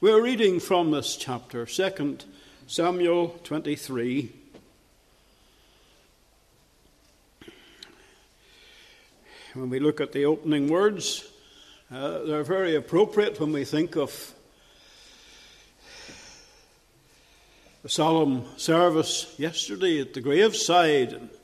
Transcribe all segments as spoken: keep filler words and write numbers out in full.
We're reading from this chapter, Second Samuel twenty-three. When we look at the opening words, uh, they're very appropriate when we think of the solemn service yesterday at the graveside, and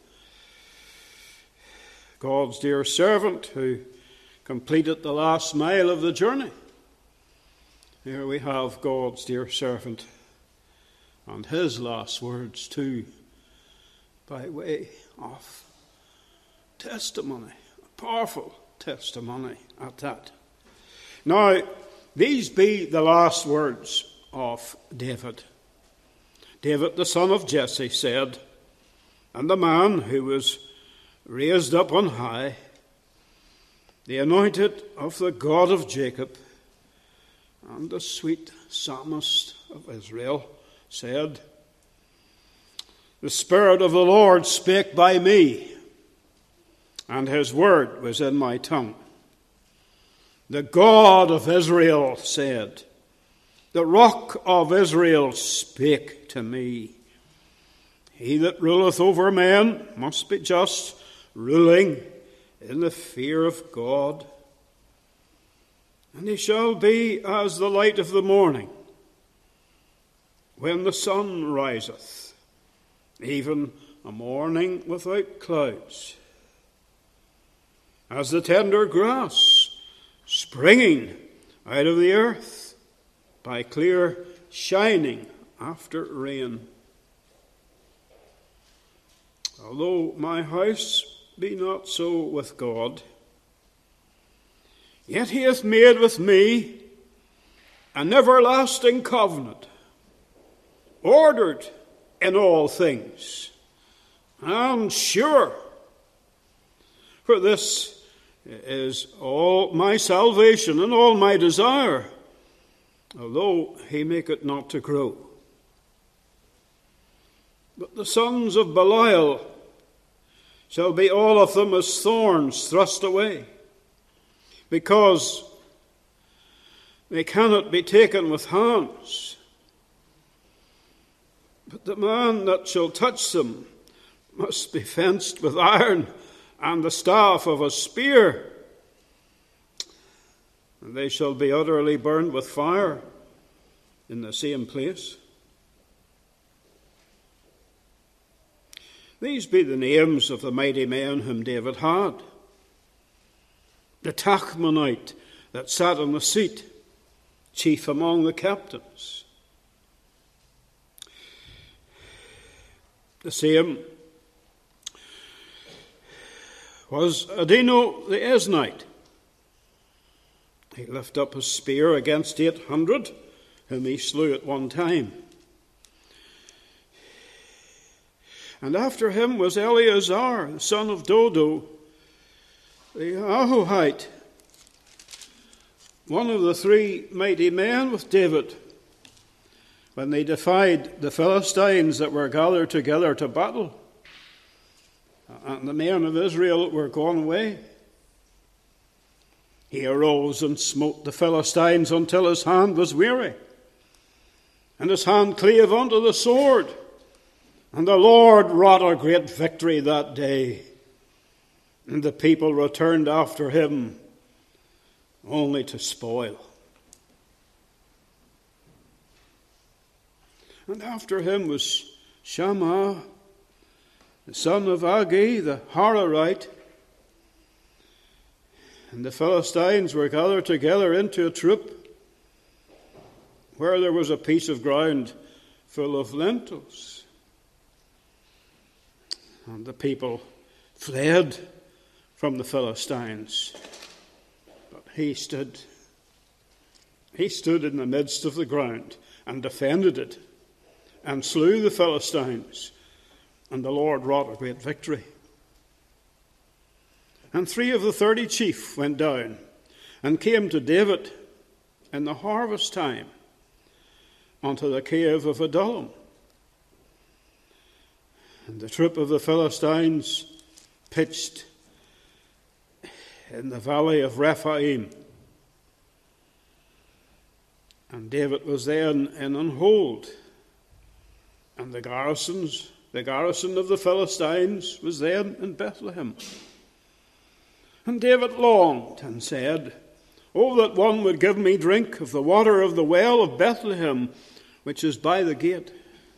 God's dear servant who completed the last mile of the journey. Here we have God's dear servant and his last words too, by way of testimony, a powerful testimony at that. Now, these be the last words of David. David, the son of Jesse, said, and the man who was raised up on high, the anointed of the God of Jacob, and the sweet psalmist of Israel, said, the Spirit of the Lord spake by me, and his word was in my tongue. The God of Israel said, the Rock of Israel spake to me. He that ruleth over men must be just, ruling in the fear of God. And he shall be as the light of the morning, when the sun riseth, even a morning without clouds. As the tender grass springing out of the earth by clear shining after rain. Although my house be not so with God, yet he hath made with me an everlasting covenant, ordered in all things, and sure. For this is all my salvation and all my desire, although he make it not to grow. But the sons of Belial shall be all of them as thorns thrust away, because they cannot be taken with hands. But the man that shall touch them must be fenced with iron and the staff of a spear, and they shall be utterly burned with fire in the same place. These be the names of the mighty men whom David had. The Tachmonite that sat on the seat, chief among the captains. The same was Adino the Eznite. He lifted up his spear against eight hundred, whom he slew at one time. And after him was Eleazar, the son of Dodo, the Ahohite, one of the three mighty men with David, when they defied the Philistines that were gathered together to battle, and the men of Israel were gone away. He arose and smote the Philistines until his hand was weary, and his hand clave unto the sword. And the Lord wrought a great victory that day, and the people returned after him only to spoil. And after him was Shammah, the son of Agi, the Hararite. And the Philistines were gathered together into a troop, where there was a piece of ground full of lentils. And the people fled from the Philistines. But he stood. He stood in the midst of the ground and defended it, and slew the Philistines. And the Lord wrought a great victory. And three of the thirty chief went down and came to David in the harvest time unto the cave of Adullam. And the troop of the Philistines pitched in the valley of Rephaim. And David was then in an hold, and the garrisons, the garrison of the Philistines was then in Bethlehem. And David longed and said, "Oh, that one would give me drink of the water of the well of Bethlehem, which is by the gate."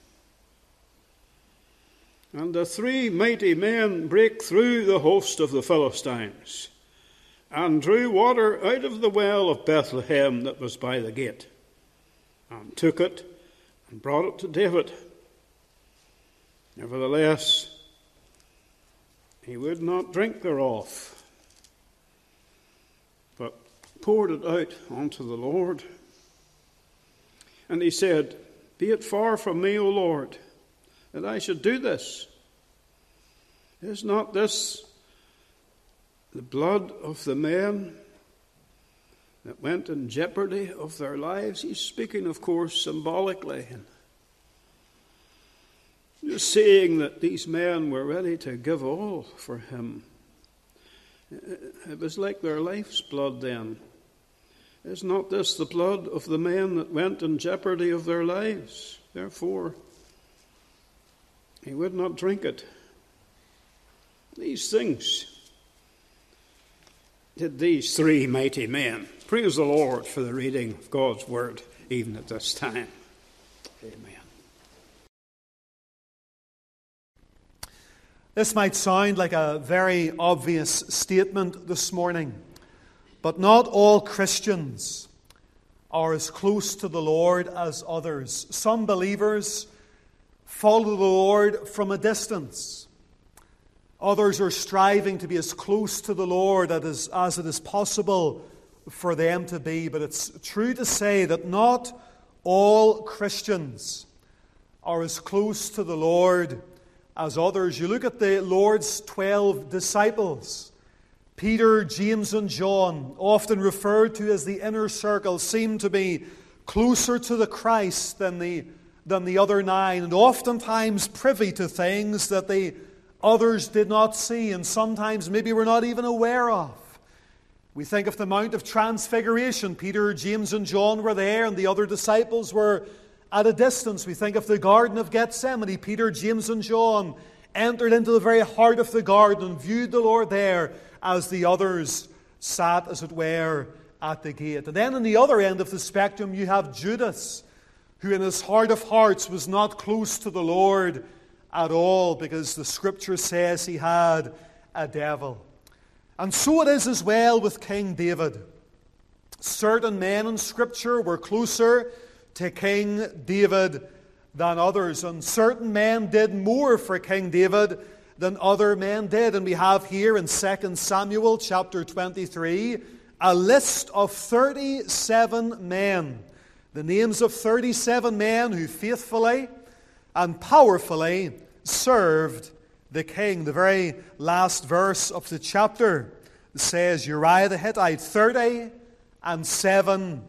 And the three mighty men brake through the host of the Philistines, and drew water out of the well of Bethlehem that was by the gate, and took it and brought it to David. Nevertheless, he would not drink thereof, but poured it out unto the Lord. And he said, "Be it far from me, O Lord, that I should do this. Is not this the blood of the men that went in jeopardy of their lives?" He's speaking, of course, symbolically. Just saying that these men were ready to give all for him. It was like their life's blood then. Is not this the blood of the men that went in jeopardy of their lives? Therefore, he would not drink it. These things did these three mighty men. Praise the Lord for the reading of God's word, even at this time. Amen. This might sound like a very obvious statement this morning, but not all Christians are as close to the Lord as others. Some believers follow the Lord from a distance. Others are striving to be as close to the Lord as, as it is possible for them to be. But it's true to say that not all Christians are as close to the Lord as others. You look at the Lord's twelve disciples. Peter, James, and John, often referred to as the inner circle, seem to be closer to the Christ than the, than the other nine, and oftentimes privy to things that the others did not see, and sometimes maybe were not even aware of. We think of the Mount of Transfiguration. Peter, James, and John were there, and the other disciples were at a distance. We think of the Garden of Gethsemane. Peter, James, and John entered into the very heart of the garden and viewed the Lord there as the others sat, as it were, at the gate. And then on the other end of the spectrum, you have Judas, who in his heart of hearts was not close to the Lord at all, because the Scripture says he had a devil. And so it is as well with King David. Certain men in Scripture were closer to King David than others, and certain men did more for King David than other men did. And we have here in Second Samuel chapter twenty-three a list of thirty-seven men, the names of thirty-seven men who faithfully and powerfully served the king. The very last verse of the chapter says Uriah the Hittite, thirty and seven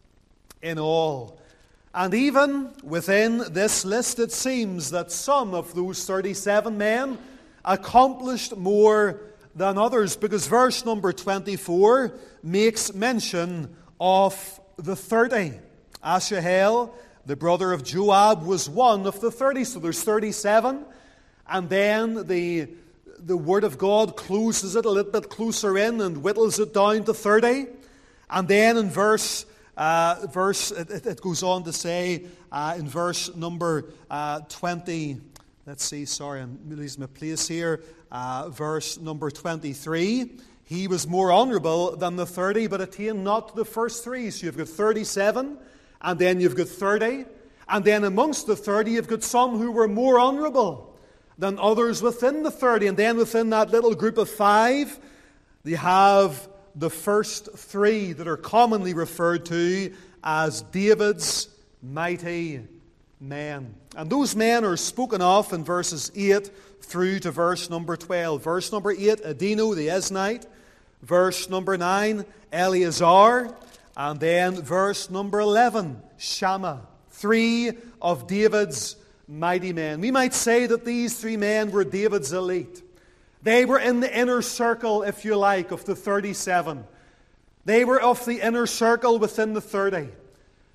in all. And even within this list, it seems that some of those thirty-seven men accomplished more than others, because verse number twenty-four makes mention of the thirty. Asahel, the brother of Joab, was one of the thirty. So there's thirty-seven, and then the, the Word of God closes it a little bit closer in and whittles it down to thirty. And then in verse Uh, verse, it, it goes on to say uh, in verse number uh, twenty, let's see, sorry, I'm losing my place here, uh, verse number twenty-three, he was more honourable than the thirty, but attained not to the first three. So you've got thirty-seven, and then you've got thirty, and then amongst the thirty you've got some who were more honourable than others within the thirty, and then within that little group of five, they have the first three that are commonly referred to as David's mighty men. And those men are spoken of in verses eight through to verse number twelve. Verse number eight, Adino the Eznite. Verse number nine, Eleazar. And then verse number eleven, Shammah. Three of David's mighty men. We might say that these three men were David's elite. They were in the inner circle, if you like, of the thirty-seven. They were of the inner circle within the thirty.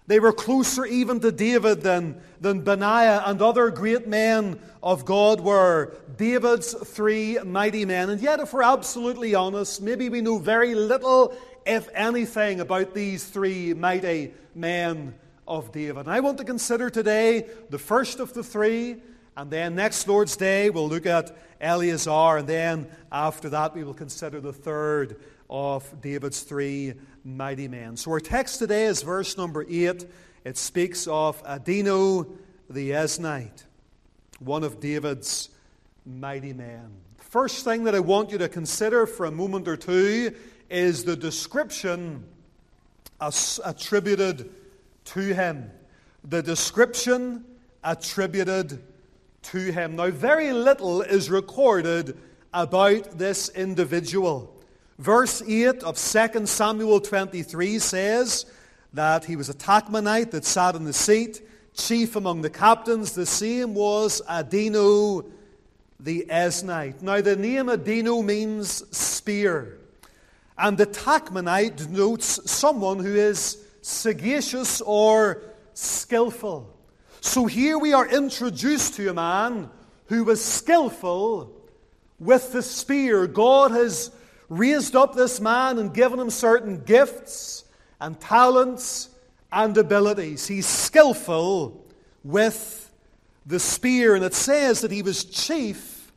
They were closer even to David than, than Benaiah and other great men of God were. David's three mighty men. And yet, if we're absolutely honest, maybe we know very little, if anything, about these three mighty men of David. And I want to consider today the first of the three, and then next Lord's Day we'll look at Eleazar, and then after that we will consider the third of David's three mighty men. So our text today is verse number eight. It speaks of Adino the Eznite, one of David's mighty men. First thing that I want you to consider for a moment or two is the description attributed to him. The description attributed to him. Now, very little is recorded about this individual. Verse eight of Second Samuel twenty-three says that he was a Tachmonite that sat in the seat, chief among the captains. The same was Adino the Eznite. Now, the name Adino means spear, and the Tachmonite denotes someone who is sagacious or skillful. So here we are introduced to a man who was skillful with the spear. God has raised up this man and given him certain gifts and talents and abilities. He's skillful with the spear. And it says that he was chief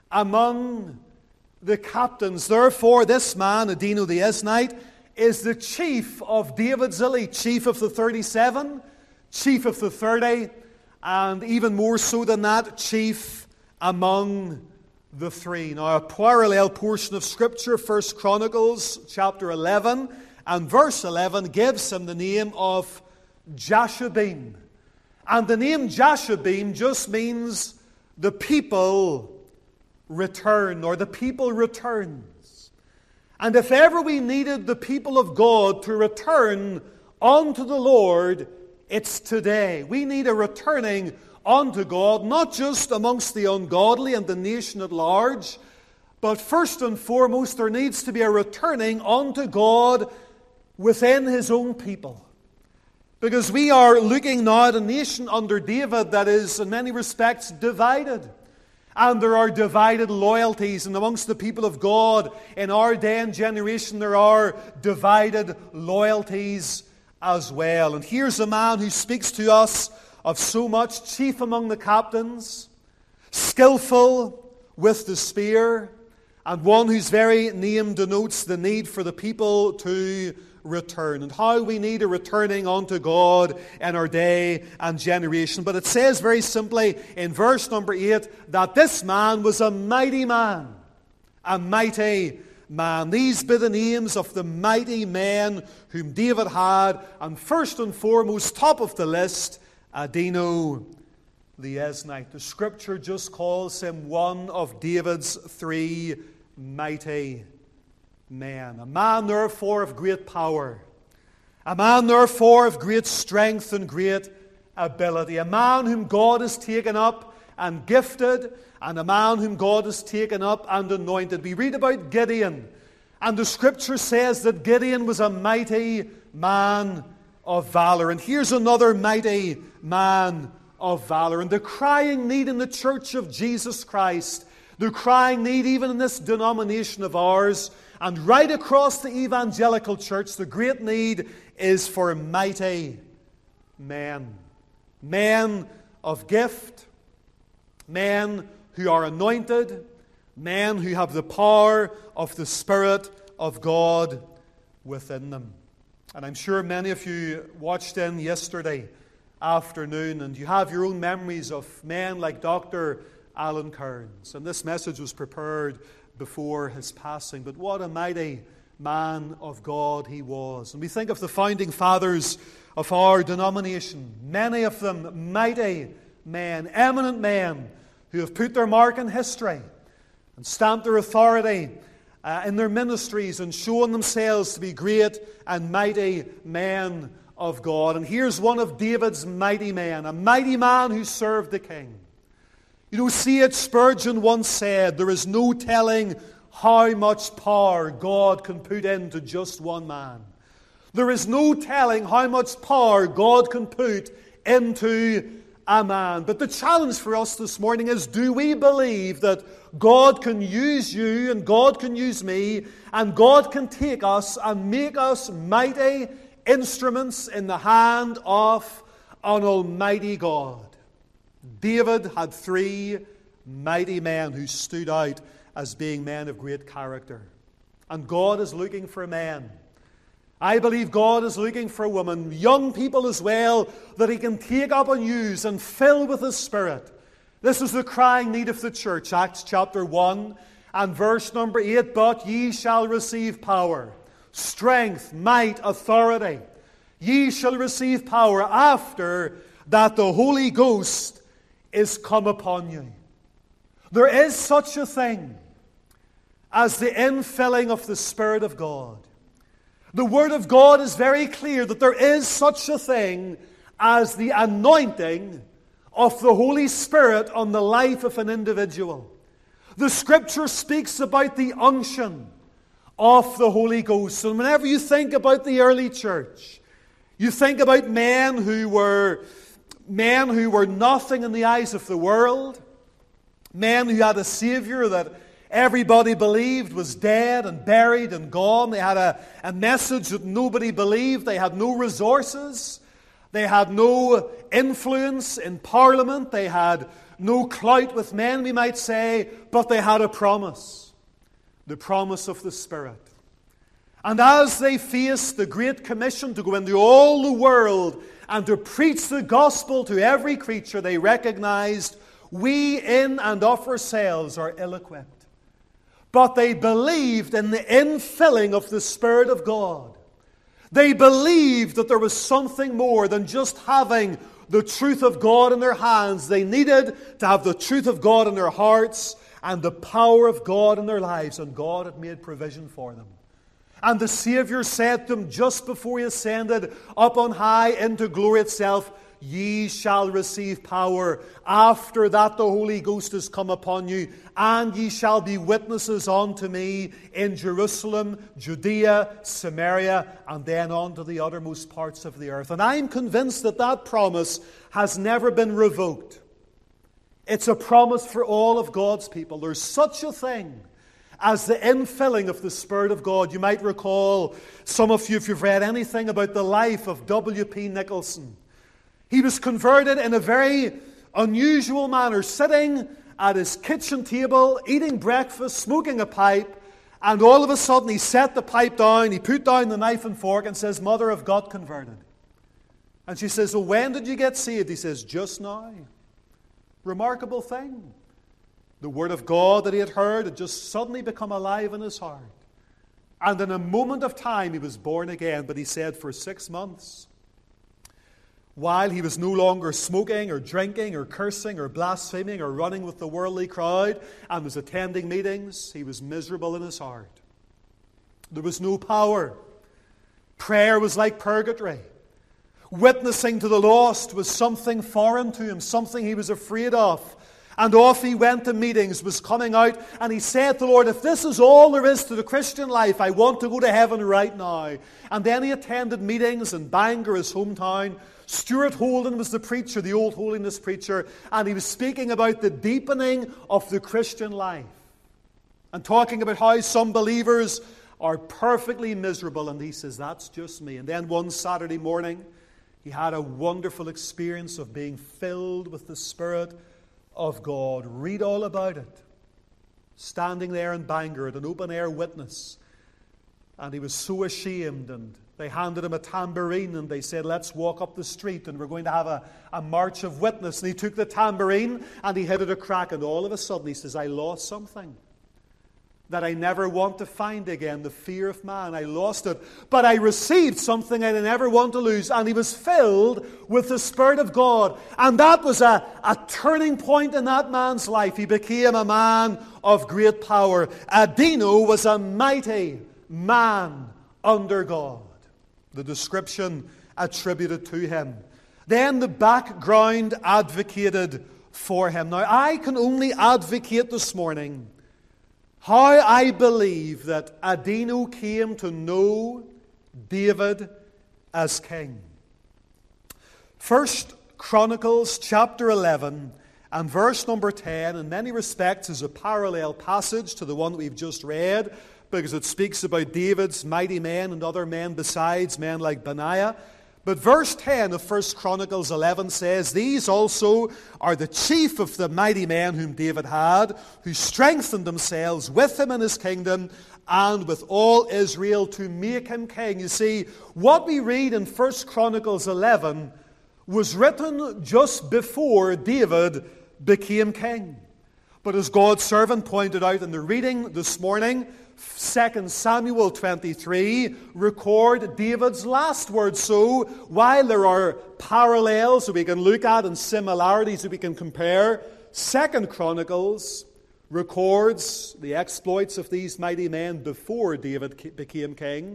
among the captains. Therefore, this man, Adino the Eznite, is the chief of David's elite, chief of the thirty-seven, chief of the thirty, and even more so than that, chief among the three. Now, a parallel portion of Scripture, First Chronicles chapter eleven and verse eleven, gives him the name of Jashobeam. And the name Jashobeam just means the people return, or the people returns. And if ever we needed the people of God to return unto the Lord, it's today. We need a returning unto God, not just amongst the ungodly and the nation at large, but first and foremost there needs to be a returning unto God within His own people. Because we are looking now at a nation under David that is in many respects divided. And there are divided loyalties, and amongst the people of God in our day and generation there are divided loyalties as well. And here's a man who speaks to us of so much, chief among the captains, skillful with the spear, and one whose very name denotes the need for the people to return, and how we need a returning unto God in our day and generation. But it says very simply in verse number eight that this man was a mighty man, a mighty man. These be the names of the mighty men whom David had, and first and foremost, top of the list, Adino the Eznite. The Scripture just calls him one of David's three mighty men. A man, therefore, of great power. A man, therefore, of great strength and great ability. A man whom God has taken up and gifted, and a man whom God has taken up and anointed. We read about Gideon, and the Scripture says that Gideon was a mighty man of valor. And here's another mighty man of valor. And the crying need in the church of Jesus Christ, the crying need even in this denomination of ours, and right across the evangelical church, the great need is for mighty men. Men of gift, men who are anointed, men who have the power of the Spirit of God within them. And I'm sure many of you watched in yesterday afternoon, and you have your own memories of men like Doctor Alan Kearns. And this message was prepared before his passing. But what a mighty man of God he was. And we think of the founding fathers of our denomination, many of them mighty men, eminent men, who have put their mark in history and stamped their authority uh, in their ministries and shown themselves to be great and mighty men of God. And here's one of David's mighty men, a mighty man who served the king. You know, C H Spurgeon once said, there is no telling how much power God can put into just one man. There is no telling how much power God can put into a man. But the challenge for us this morning is, do we believe that God can use you and God can use me and God can take us and make us mighty instruments in the hand of an almighty God? David had three mighty men who stood out as being men of great character. And God is looking for men. I believe God is looking for women, young people as well, that He can take up and use and fill with His Spirit. This is the crying need of the church. Acts chapter one and verse number eight. But ye shall receive power, strength, might, authority. Ye shall receive power after that the Holy Ghost is come upon you. There is such a thing as the infilling of the Spirit of God. The Word of God is very clear that there is such a thing as the anointing of the Holy Spirit on the life of an individual. The Scripture speaks about the unction of the Holy Ghost. And whenever you think about the early church, you think about men who were men who were nothing in the eyes of the world, men who had a Savior that everybody believed was dead and buried and gone. They had a, a message that nobody believed. They had no resources. They had no influence in Parliament. They had no clout with men, we might say, but they had a promise. The promise of the Spirit. And as they faced the Great Commission to go into all the world and to preach the gospel to every creature, they recognized we in and of ourselves are ill-equipped. But they believed in the infilling of the Spirit of God. They believed that there was something more than just having the truth of God in their hands. They needed to have the truth of God in their hearts and the power of God in their lives. And God had made provision for them. And the Savior said to them just before He ascended up on high into glory itself, ye shall receive power. After that the Holy Ghost is come upon you, and ye shall be witnesses unto me in Jerusalem, Judea, Samaria, and then on to the uttermost parts of the earth. And I'm convinced that that promise has never been revoked. It's a promise for all of God's people. There's such a thing as the infilling of the Spirit of God. You might recall, some of you, if you've read anything about the life of W P Nicholson, he was converted in a very unusual manner, sitting at his kitchen table, eating breakfast, smoking a pipe, and all of a sudden he set the pipe down, he put down the knife and fork and says, Mother, I've got converted. And she says, well, when did you get saved? He says, just now. Remarkable thing. The Word of God that he had heard had just suddenly become alive in his heart. And in a moment of time he was born again, but he said for six months, while he was no longer smoking or drinking or cursing or blaspheming or running with the worldly crowd and was attending meetings, he was miserable in his heart. There was no power. Prayer was like purgatory. Witnessing to the lost was something foreign to him, something he was afraid of. And off he went to meetings, was coming out, and he said to the Lord, if this is all there is to the Christian life, I want to go to heaven right now. And then he attended meetings in Bangor, his hometown. Stuart Holden was the preacher, the old holiness preacher, and he was speaking about the deepening of the Christian life and talking about how some believers are perfectly miserable. And he says, that's just me. And then one Saturday morning, he had a wonderful experience of being filled with the Spirit of God. Read all about it. Standing there in Bangor at an open-air witness. And he was so ashamed, and they handed him a tambourine and they said, let's walk up the street and we're going to have a, a march of witness. And he took the tambourine and he hit it a crack, and all of a sudden he says, I lost something that I never want to find again, the fear of man. I lost it, but I received something I never want to lose. And he was filled with the Spirit of God. And that was a, a turning point in that man's life. He became a man of great power. Adino was a mighty man under God. The description attributed to him. Then the background advocated for him. Now, I can only advocate this morning how I believe that Adino came to know David as king. First Chronicles chapter eleven and verse number ten, in many respects, is a parallel passage to the one that we've just read, because it speaks about David's mighty men and other men besides, men like Benaiah. But verse ten of First Chronicles eleven says, "These also are the chief of the mighty men whom David had, who strengthened themselves with him in his kingdom, and with all Israel to make him king." You see, what we read in First Chronicles eleven was written just before David became king. But as God's servant pointed out in the reading this morning, Second Samuel twenty-three record David's last words. So while there are parallels that we can look at and similarities that we can compare, Second Chronicles records the exploits of these mighty men before David became king.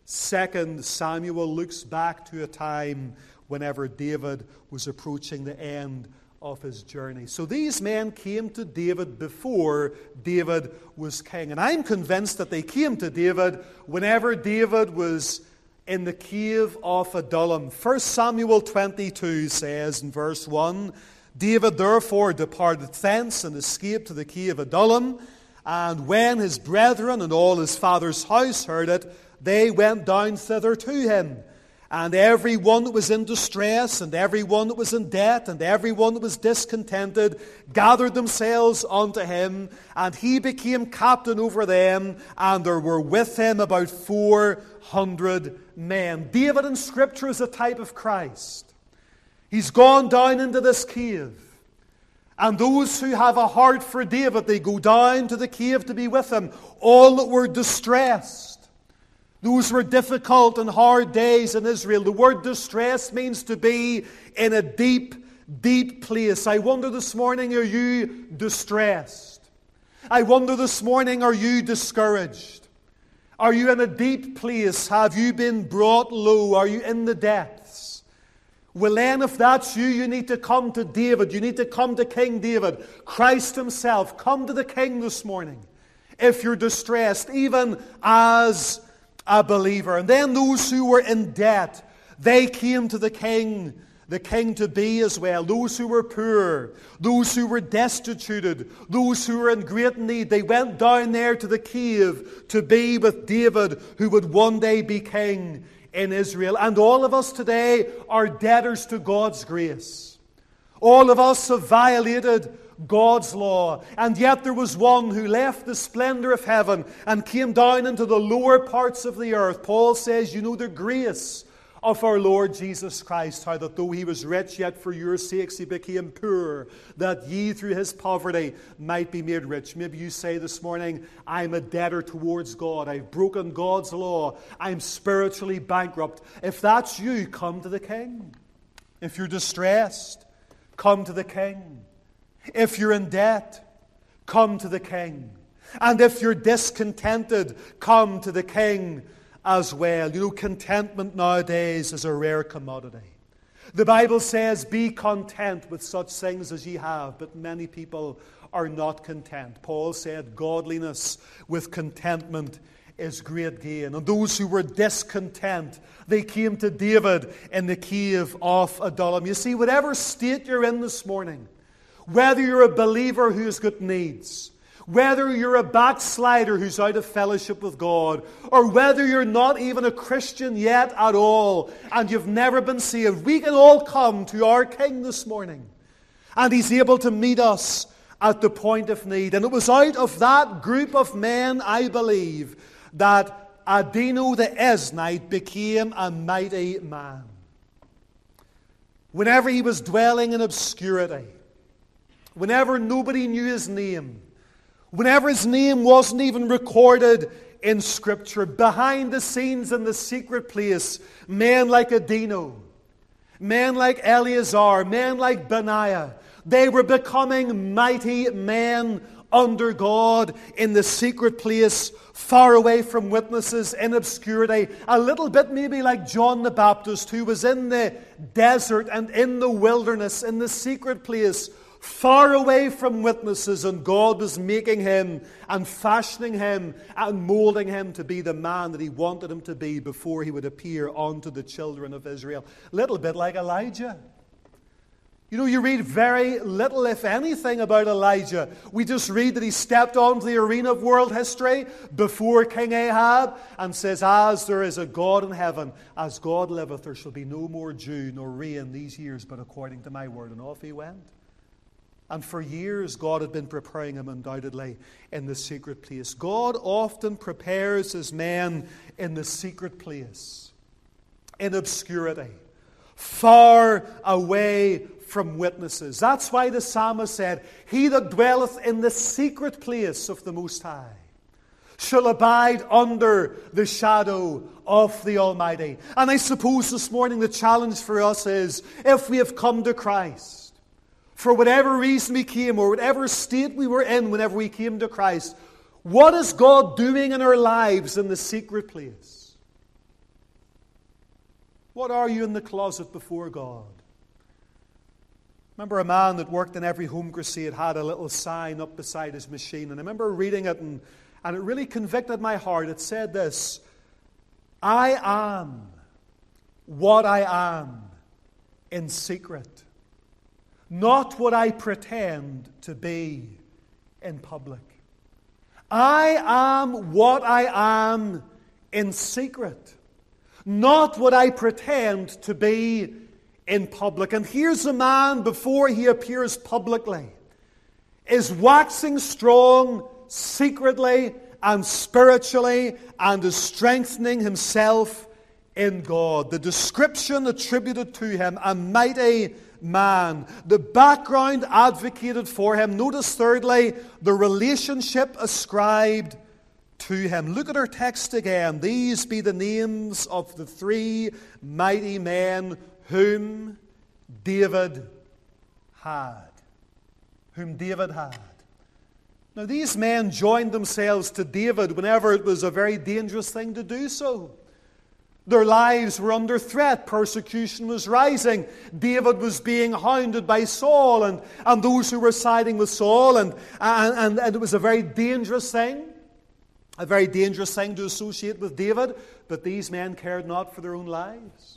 Second Samuel looks back to a time whenever David was approaching the end of his journey. So these men came to David before David was king. And I'm convinced that they came to David whenever David was in the cave of Adullam. First Samuel twenty-two says in verse one, "David therefore departed thence and escaped to the cave of Adullam. And when his brethren and all his father's house heard it, they went down thither to him. And every one that was in distress, and every one that was in debt, and every one that was discontented, gathered themselves unto him, and he became captain over them, and there were with him about four hundred men." David in Scripture is a type of Christ. He's gone down into this cave. And those who have a heart for David, they go down to the cave to be with him. All that were distressed. Those were difficult and hard days in Israel. The word distress means to be in a deep, deep place. I wonder this morning, are you distressed? I wonder this morning, are you discouraged? Are you in a deep place? Have you been brought low? Are you in the depths? Well then, if that's you, you need to come to David. You need to come to King David, Christ himself. Come to the King this morning if you're distressed, even as a believer. And then those who were in debt, they came to the king, the king to be as well. Those who were poor, those who were destituted, those who were in great need, they went down there to the cave to be with David, who would one day be king in Israel. And all of us today are debtors to God's grace. All of us have violated God's law. And yet there was one who left the splendor of heaven and came down into the lower parts of the earth. Paul says, you know the grace of our Lord Jesus Christ, how that though he was rich, yet for your sakes he became poor, that ye through his poverty might be made rich. Maybe you say this morning, I'm a debtor towards God. I've broken God's law. I'm spiritually bankrupt. If that's you, come to the King. If you're distressed, come to the King. If you're in debt, come to the King. And if you're discontented, come to the King as well. You know, contentment nowadays is a rare commodity. The Bible says, be content with such things as ye have, but many people are not content. Paul said, godliness with contentment is great gain. And those who were discontent, they came to David in the cave of Adullam. You see, whatever state you're in this morning, whether you're a believer who's got needs, whether you're a backslider who's out of fellowship with God, or whether you're not even a Christian yet at all, and you've never been saved, we can all come to our King this morning. And He's able to meet us at the point of need. And it was out of that group of men, I believe, that Adino the Eznite became a mighty man. Whenever he was dwelling in obscurity, whenever nobody knew his name, whenever his name wasn't even recorded in Scripture, behind the scenes in the secret place, men like Adino, men like Eleazar, men like Benaiah, they were becoming mighty men under God in the secret place, far away from witnesses, in obscurity. A little bit maybe like John the Baptist, who was in the desert and in the wilderness, in the secret place, far away from witnesses, and God was making him and fashioning him and molding him to be the man that he wanted him to be before he would appear unto the children of Israel. Little bit like Elijah. You know, you read very little, if anything, about Elijah. We just read that he stepped onto the arena of world history before King Ahab and says, as there is a God in heaven, as God liveth, there shall be no more dew nor rain these years, but according to my word. And off he went. And for years, God had been preparing him undoubtedly in the secret place. God often prepares his men in the secret place, in obscurity, far away from witnesses. That's why the psalmist said, he that dwelleth in the secret place of the Most High shall abide under the shadow of the Almighty. And I suppose this morning the challenge for us is, if we have come to Christ, for whatever reason we came, or whatever state we were in whenever we came to Christ, what is God doing in our lives in the secret place? What are you in the closet before God? Remember a man that worked in every home crusade had a little sign up beside his machine. And I remember reading it, and, and it really convicted my heart. It said this: I am what I am in secret, not what I pretend to be in public. I am what I am in secret, not what I pretend to be in public. And here's a man, before he appears publicly, is waxing strong secretly and spiritually, and is strengthening himself in God. The description attributed to him, a mighty man. The background advocated for him. Notice thirdly, the relationship ascribed to him. Look at our text again. These be the names of the three mighty men whom David had. Whom David had. Now, these men joined themselves to David whenever it was a very dangerous thing to do so. Their lives were under threat. Persecution was rising. David was being hounded by Saul and, and those who were siding with Saul. And, and, and, and it was a very dangerous thing. A very dangerous thing to associate with David. But these men cared not for their own lives.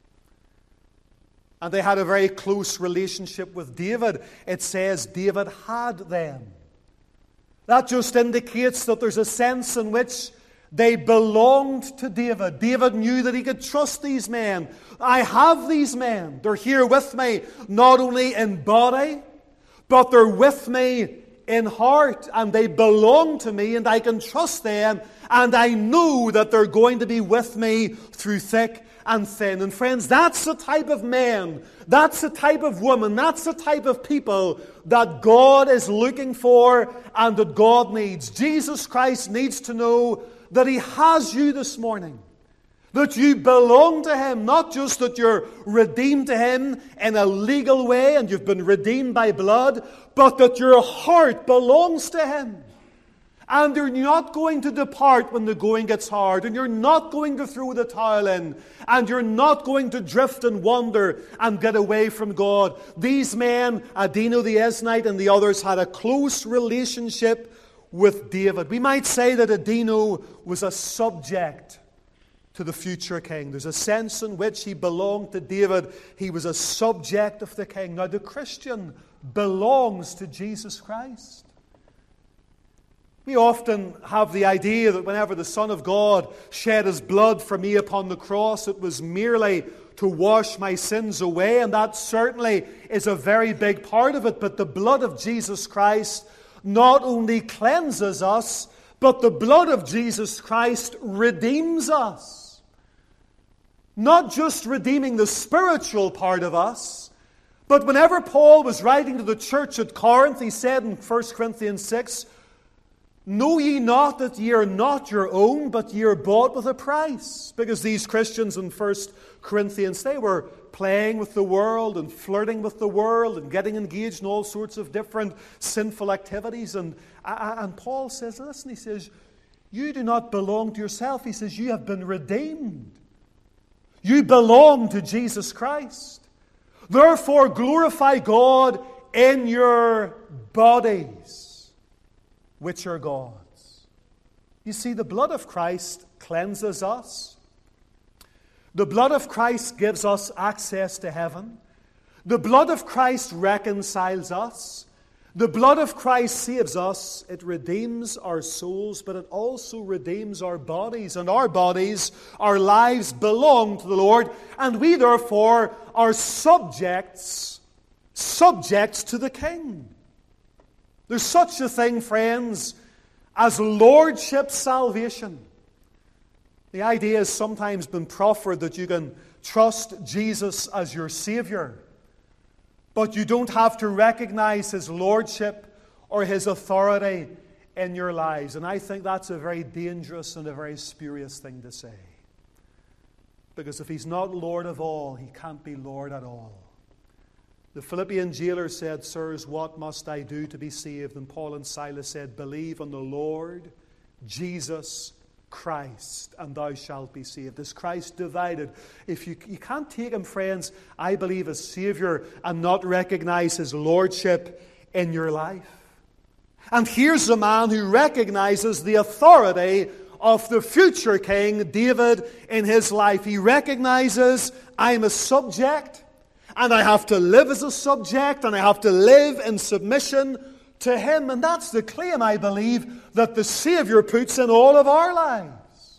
And they had a very close relationship with David. It says David had them. That just indicates that there's a sense in which they belonged to David. David knew that he could trust these men. I have these men. They're here with me, not only in body, but they're with me in heart. And they belong to me, and I can trust them. And I know that they're going to be with me through thick and thin. And friends, that's the type of men, that's the type of woman, that's the type of people that God is looking for and that God needs. Jesus Christ needs to know that He has you this morning. That you belong to Him, not just that you're redeemed to Him in a legal way and you've been redeemed by blood, but that your heart belongs to Him. And you're not going to depart when the going gets hard, and you're not going to throw the towel in, and you're not going to drift and wander and get away from God. These men, Adino the Eznite and the others, had a close relationship with David. We might say that Adino was a subject to the future king. There's a sense in which he belonged to David. He was a subject of the king. Now, the Christian belongs to Jesus Christ. We often have the idea that whenever the Son of God shed His blood for me upon the cross, it was merely to wash my sins away, and that certainly is a very big part of it. But the blood of Jesus Christ not only cleanses us, but the blood of Jesus Christ redeems us. Not just redeeming the spiritual part of us, but whenever Paul was writing to the church at Corinth, he said in First Corinthians six, "Know ye not that ye are not your own, but ye are bought with a price?" Because these Christians in First Corinthians, they were playing with the world and flirting with the world and getting engaged in all sorts of different sinful activities. And, and Paul says, listen, he says, you do not belong to yourself. He says, you have been redeemed. You belong to Jesus Christ. Therefore, glorify God in your bodies, which are God's. You see, the blood of Christ cleanses us. The blood of Christ gives us access to heaven. The blood of Christ reconciles us. The blood of Christ saves us. It redeems our souls, but it also redeems our bodies. And our bodies, our lives belong to the Lord, and we therefore are subjects, subjects to the King. There's such a thing, friends, as lordship salvation. The idea has sometimes been proffered that you can trust Jesus as your Savior, but you don't have to recognize His lordship or His authority in your lives. And I think that's a very dangerous and a very spurious thing to say. Because if He's not Lord of all, He can't be Lord at all. The Philippian jailer said, "Sirs, what must I do to be saved?" And Paul and Silas said, "Believe on the Lord Jesus Christ, and thou shalt be saved." Is Christ divided? If you, you can't take Him, friends, I believe, as Savior and not recognize His lordship in your life. And here's a man who recognizes the authority of the future king, David, in his life. He recognizes, I'm a subject, and I have to live as a subject, and I have to live in submission to Him. And that's the claim, I believe, that the Savior puts in all of our lives.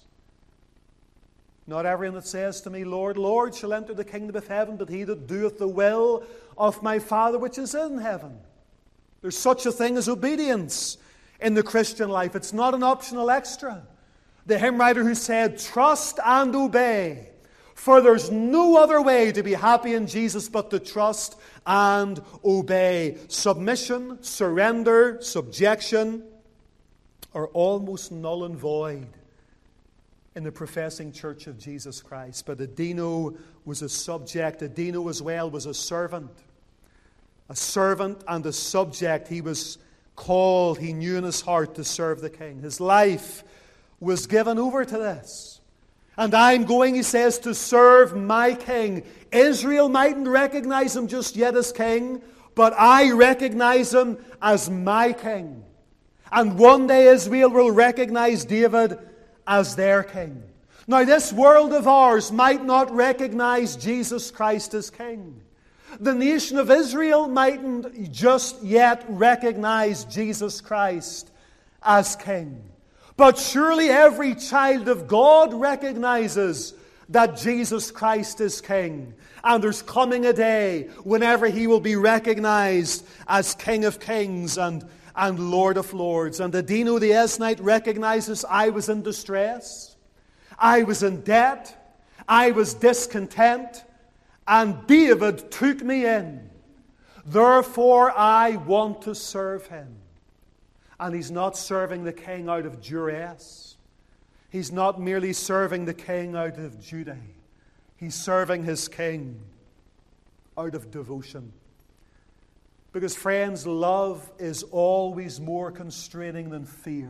Not everyone that says to me, "Lord, Lord," shall enter the kingdom of heaven, but he that doeth the will of my Father which is in heaven. There's such a thing as obedience in the Christian life. It's not an optional extra. The hymn writer who said, "Trust and obey, for there's no other way to be happy in Jesus but to trust and obey." Submission, surrender, subjection are almost null and void in the professing church of Jesus Christ. But Adino was a subject. Adino as well was a servant. A servant and a subject. He was called, he knew in his heart, to serve the King. His life was given over to this. And I'm going, he says, to serve my King. Israel mightn't recognize Him just yet as King, but I recognize Him as my King. And one day Israel will recognize David as their King. Now, this world of ours might not recognize Jesus Christ as King. The nation of Israel mightn't just yet recognize Jesus Christ as King. But surely every child of God recognizes that Jesus Christ is King. And there's coming a day whenever He will be recognized as King of Kings and, and Lord of Lords. And Adino the Esnite recognizes, I was in distress, I was in debt, I was discontent, and David took me in. Therefore I want to serve Him. And he's not serving the King out of duress. He's not merely serving the King out of duty. He's serving his King out of devotion. Because, friends, love is always more constraining than fear.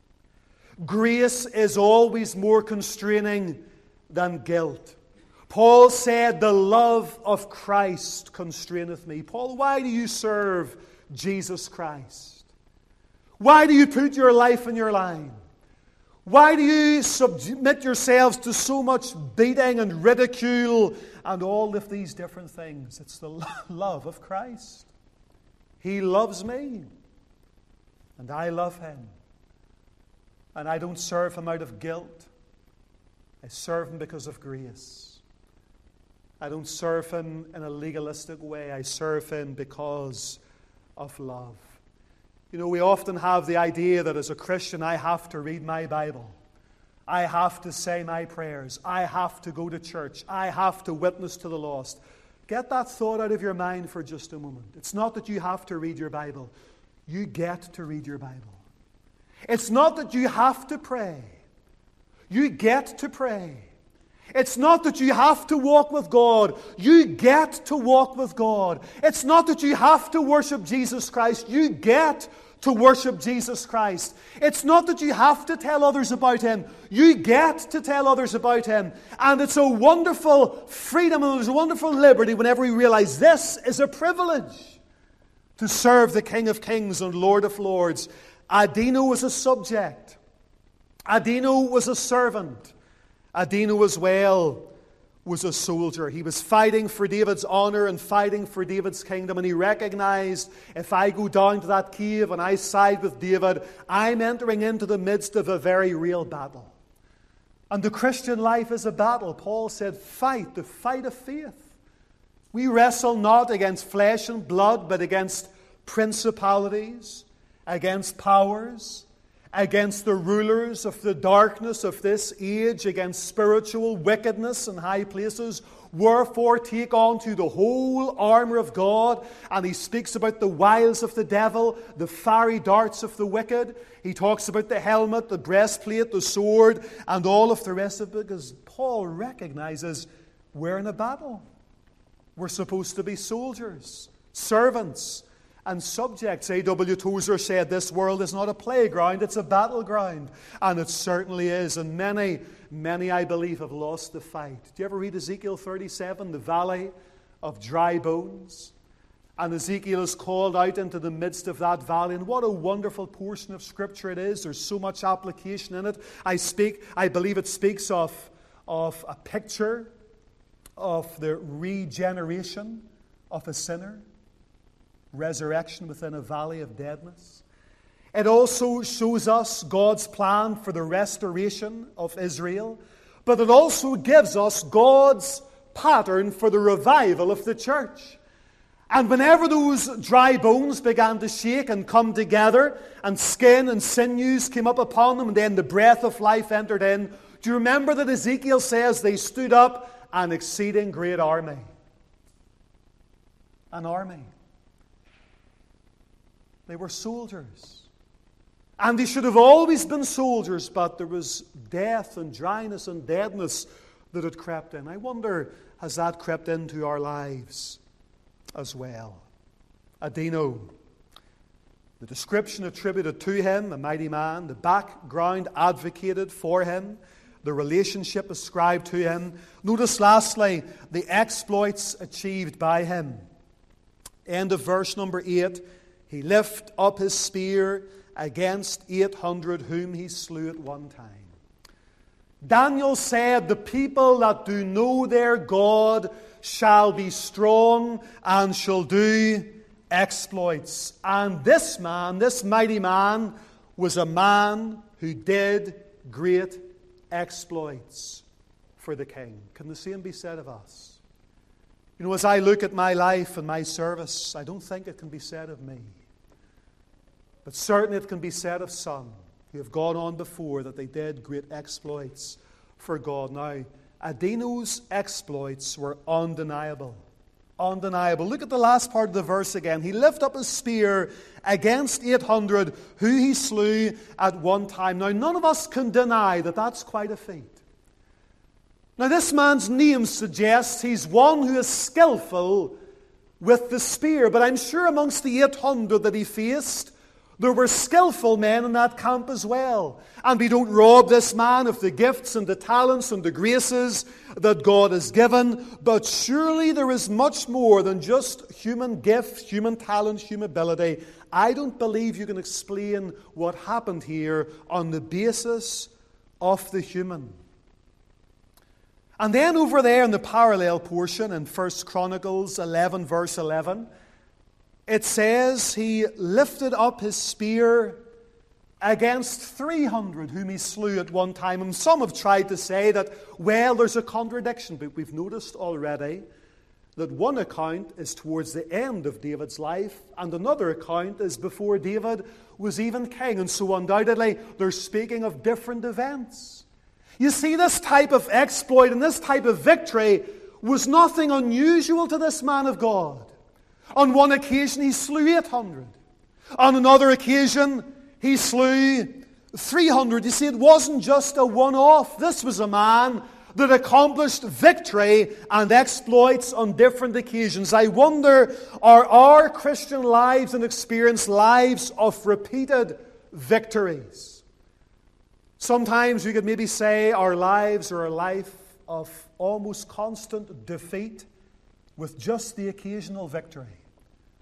Grace is always more constraining than guilt. Paul said, "The love of Christ constraineth me." Paul, why do you serve Jesus Christ? Why do you put your life in your line? Why do you submit yourselves to so much beating and ridicule and all of these different things? It's the love of Christ. He loves me, and I love Him. And I don't serve Him out of guilt. I serve Him because of grace. I don't serve Him in a legalistic way. I serve Him because of love. You know, we often have the idea that as a Christian, I have to read my Bible. I have to say my prayers. I have to go to church. I have to witness to the lost. Get that thought out of your mind for just a moment. It's not that you have to read your Bible. You get to read your Bible. It's not that you have to pray. You get to pray. It's not that you have to walk with God. You get to walk with God. It's not that you have to worship Jesus Christ. You get to worship Jesus Christ. It's not that you have to tell others about Him. You get to tell others about Him. And it's a wonderful freedom and there's a wonderful liberty whenever we realize this is a privilege. to serve the King of Kings and Lord of Lords. Adino was a subject. Adino was a servant. Adino as well was a soldier. He was fighting for David's honor and fighting for David's kingdom, and he recognized, if I go down to that cave and I side with David, I'm entering into the midst of a very real battle. And the Christian life is a battle. Paul said, fight the fight of faith. We wrestle not against flesh and blood, but against principalities, against powers, against the rulers of the darkness of this age, against spiritual wickedness in high places. Wherefore take on to the whole armor of God. And he speaks about the wiles of the devil, the fiery darts of the wicked. He talks about the helmet, the breastplate, the sword, and all of the rest of it, because Paul recognizes we're in a battle. We're supposed to be soldiers, servants, and subjects. A W Tozer said this world is not a playground, it's a battleground. And it certainly is. And many, many, I believe, have lost the fight. Do you ever read Ezekiel thirty-seven, the valley of dry bones? And Ezekiel is called out into the midst of that valley. And what a wonderful portion of Scripture it is. There's so much application in it. I speak, I believe it speaks of, of a picture of the regeneration of a sinner. Resurrection within a valley of deadness. It also shows us God's plan for the restoration of Israel, but it also gives us God's pattern for the revival of the church. And whenever those dry bones began to shake and come together, and skin and sinews came up upon them, and then the breath of life entered in, do you remember that Ezekiel says they stood up an exceeding great army? An army. They were soldiers. And they should have always been soldiers, but there was death and dryness and deadness that had crept in. I wonder, has that crept into our lives as well? Adino, the description attributed to him, a mighty man, the background advocated for him, the relationship ascribed to him. Notice lastly, the exploits achieved by him. End of verse number eight. He lift up his spear against eight hundred whom he slew at one time. Daniel said, the people that do know their God shall be strong and shall do exploits. And this man, this mighty man, was a man who did great exploits for the king. Can the same be said of us? You know, as I look at my life and my service, I don't think it can be said of me. But certainly it can be said of some who have gone on before that they did great exploits for God. Now, Adino's exploits were undeniable. Undeniable. Look at the last part of the verse again. He lifted up his spear against eight hundred who he slew at one time. Now, none of us can deny that that's quite a feat. Now, this man's name suggests he's one who is skillful with the spear. But I'm sure amongst the eight hundred that he faced, there were skillful men in that camp as well. And we don't rob this man of the gifts and the talents and the graces that God has given. But surely there is much more than just human gift, human talent, human ability. I don't believe you can explain what happened here on the basis of the human. And then over there in the parallel portion in First Chronicles eleven, verse eleven, it says he lifted up his spear against three hundred whom he slew at one time. And some have tried to say that, well, there's a contradiction, but we've noticed already that one account is towards the end of David's life, and another account is before David was even king. And so undoubtedly, they're speaking of different events. You see, this type of exploit and this type of victory was nothing unusual to this man of God. On one occasion, he slew eight hundred. On another occasion, he slew three hundred. You see, it wasn't just a one-off. This was a man that accomplished victory and exploits on different occasions. I wonder, are our Christian lives and experience lives of repeated victories? Sometimes we could maybe say our lives are a life of almost constant defeat with just the occasional victory.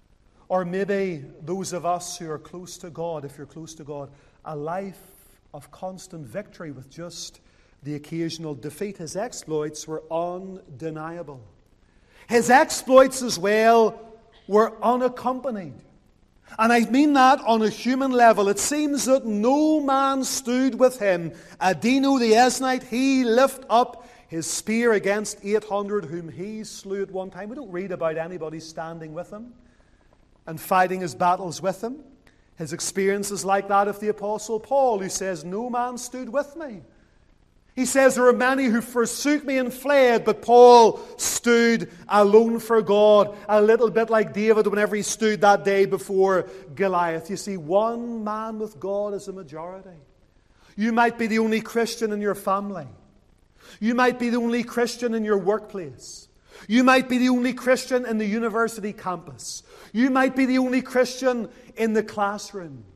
Or maybe those of us who are close to God, if you're close to God, a life of constant victory with just the occasional defeat. His exploits were undeniable. His exploits as well were unaccompanied. And I mean that on a human level. It seems that no man stood with him. Adino the Esnite, he lifted up his spear against eight hundred whom he slew at one time. We don't read about anybody standing with him and fighting his battles with him. His experience is like that of the Apostle Paul, who says, no man stood with me. He says, there are many who forsook me and fled, but Paul stood alone for God, a little bit like David whenever he stood that day before Goliath. You see, one man with God is a majority. You might be the only Christian in your family. You might be the only Christian in your workplace. You might be the only Christian in the university campus. You might be the only Christian in the classroom.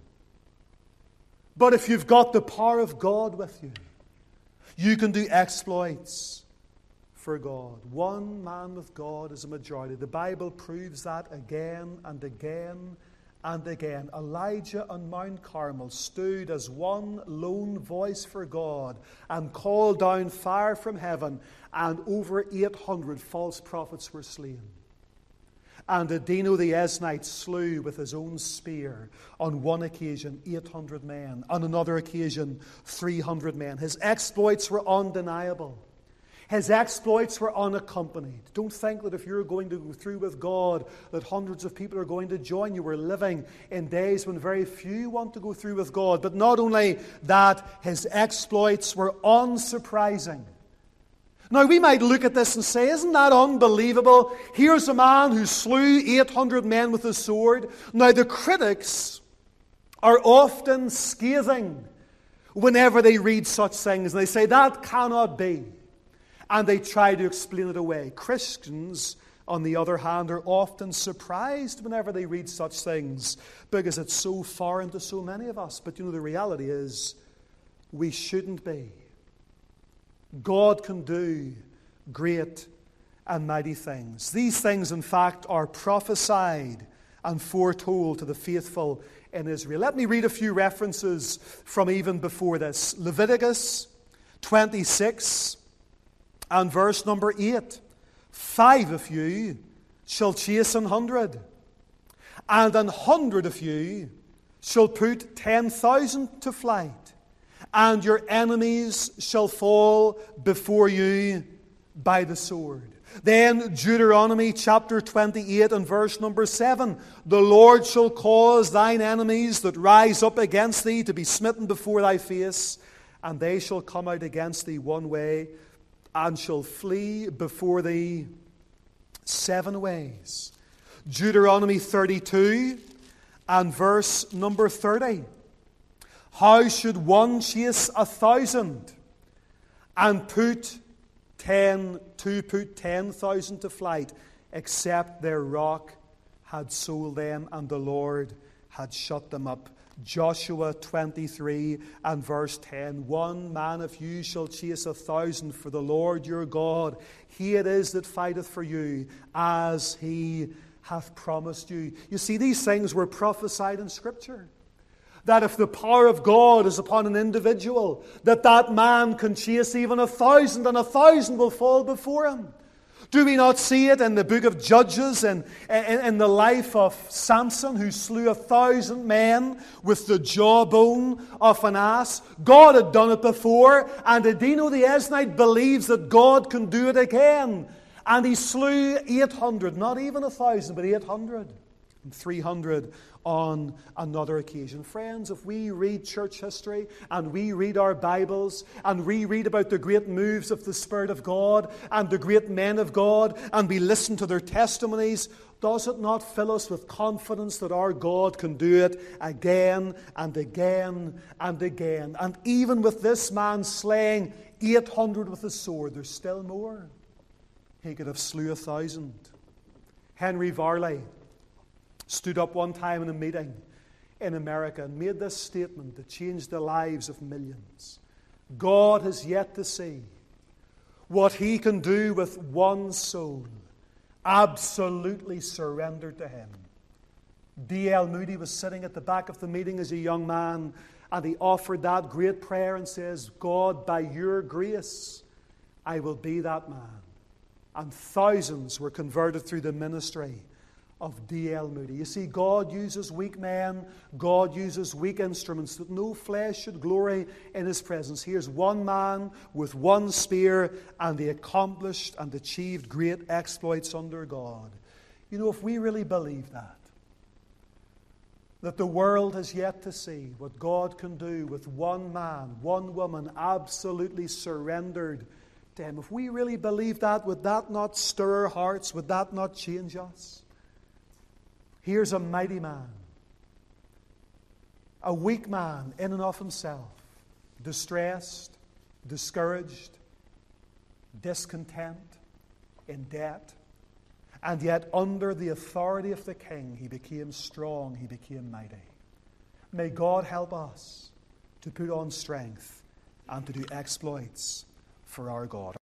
But if you've got the power of God with you, you can do exploits for God. One man with God is a majority. The Bible proves that again and again and again. Elijah on Mount Carmel stood as one lone voice for God and called down fire from heaven, and over eight hundred false prophets were slain. And Adino the Esnite slew with his own spear on one occasion eight hundred men, on another occasion three hundred men. His exploits were undeniable. His exploits were unaccompanied. Don't think that if you're going to go through with God that hundreds of people are going to join you. We're living in days when very few want to go through with God. But not only that, his exploits were unsurprising. Now, we might look at this and say, isn't that unbelievable? Here's a man who slew eight hundred men with a sword. Now, the critics are often scathing whenever they read such things. And they say, that cannot be. And they try to explain it away. Christians, on the other hand, are often surprised whenever they read such things because it's so foreign to so many of us. But you know, the reality is, we shouldn't be. God can do great and mighty things. These things, in fact, are prophesied and foretold to the faithful in Israel. Let me read a few references from even before this. Leviticus twenty-six and verse number eight. Five of you shall chase an hundred, and an hundred of you shall put ten thousand to flight. And your enemies shall fall before you by the sword. Then Deuteronomy chapter twenty-eight and verse number seven. The Lord shall cause thine enemies that rise up against thee to be smitten before thy face, and they shall come out against thee one way, and shall flee before thee seven ways. Deuteronomy thirty-two and verse number thirty. How should one chase a thousand and put ten to put ten thousand to flight, except their rock had sold them and the Lord had shut them up? Joshua twenty-three and verse ten. One man of you shall chase a thousand for the Lord your God. He it is that fighteth for you, as he hath promised you. You see, these things were prophesied in Scripture. That if the power of God is upon an individual, that that man can chase even a thousand, and a thousand will fall before him. Do we not see it in the book of Judges and in, in the life of Samson, who slew a thousand men with the jawbone of an ass? God had done it before, and Adino the Esnite believes that God can do it again. And he slew eight hundred, not even a thousand, but eight hundred. And three hundred on another occasion. Friends, if we read church history and we read our Bibles and we read about the great moves of the Spirit of God and the great men of God and we listen to their testimonies, does it not fill us with confidence that our God can do it again and again and again? And even with this man slaying eight hundred with a sword, there's still more. He could have slew a thousand. Henry Varley stood up one time in a meeting in America and made this statement that changed the lives of millions. God has yet to see what he can do with one soul absolutely surrendered to him D L Moody was sitting at the back of the meeting as a young man, and he offered that great prayer and says, God, by your grace, I will be that man. And thousands were converted through the ministry of D L Moody. You see, God uses weak men, God uses weak instruments, that no flesh should glory in his presence. Here's one man with one spear, and he accomplished and achieved great exploits under God. You know, if we really believe that, that the world has yet to see what God can do with one man, one woman, absolutely surrendered to him. If we really believe that, would that not stir our hearts? Would that not change us? Here's a mighty man, a weak man in and of himself, distressed, discouraged, discontent, in debt. And yet, under the authority of the King, he became strong, he became mighty. May God help us to put on strength and to do exploits for our God.